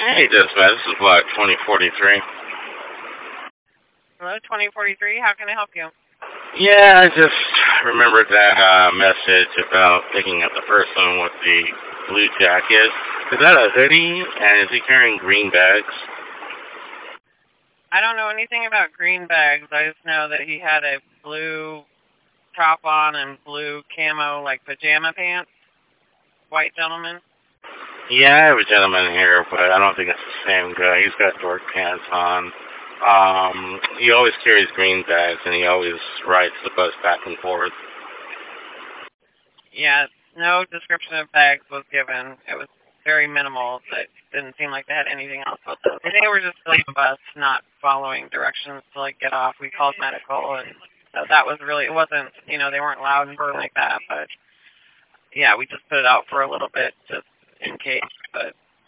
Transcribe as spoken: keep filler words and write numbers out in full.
Hey, Dispatch. This is what, twenty forty-three? Hello, twenty forty-three. How can I help you? Yeah, I just remembered that uh, message about picking up the person with the blue jacket. Is that a hoodie? And is he carrying green bags? I don't know anything about green bags. I just know that he had a blue top on and blue camo, like pajama pants. White gentleman. Yeah, I have a gentleman here, but I don't think it's the same guy. He's got dork pants on. Um, he always carries green bags, and he always rides the bus back and forth. Yeah, no description of bags was given. It was very minimal. It didn't seem like they had anything else with them. They were just leaving the bus, not following directions to like get off. We called medical, and so that was really. It wasn't, you know, they weren't loud and burn like that, but yeah, we just put it out for a little bit just in case. But